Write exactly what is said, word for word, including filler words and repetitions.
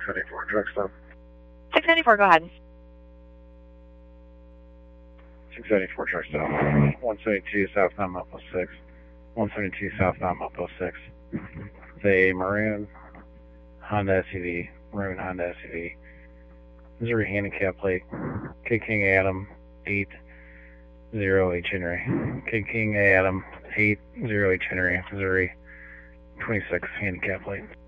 seventy-four, direct stop. six ninety-four, go ahead. six seventy-four, direct stop. one seventy-two southbound Mopo six. one seventy-two southbound Mopo six. It's a maroon Honda S U V. Maroon Honda S U V. Missouri handicap plate. Kid King Adam eight zero H Henry. Kid King Adam eight zero H Henry. Missouri twenty-six handicap plate.